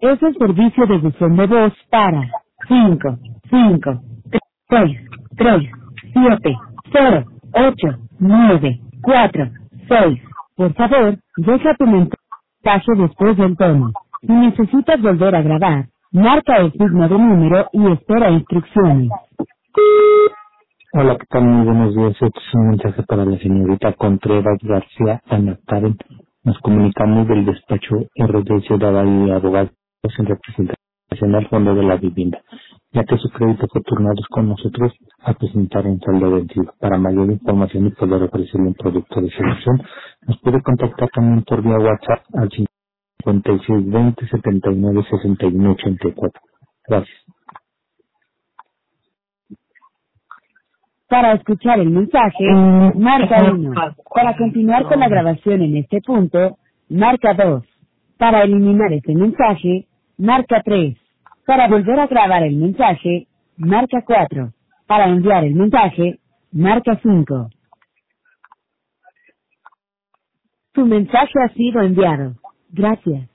Es el servicio de buzón de voz para 5, 5, 6, 3, 7, 0, 8, 9, 4, 6. Por favor, deja tu mensaje después del tono. Si necesitas volver a grabar, marca el signo de número y espera instrucciones. Hola, ¿qué tal? Muy buenos días. Este es un mensaje para la señorita Contreras García Anactaren. Nos comunicamos del despacho RD Ciudad y Abogados en representación al Fondo de la Vivienda, ya que su crédito fue turnado con nosotros a presentar en saldo vencido. Para mayor información y poder ofrecerle un producto de selección, nos puede contactar también por vía WhatsApp al 5620 79 61 84. Gracias. Para escuchar el mensaje, marca 1. Para continuar con la grabación en este punto, marca 2. Para eliminar este mensaje, marca 3. Para volver a grabar el mensaje, marca 4. Para enviar el mensaje, marca 5. Tu mensaje ha sido enviado. Gracias.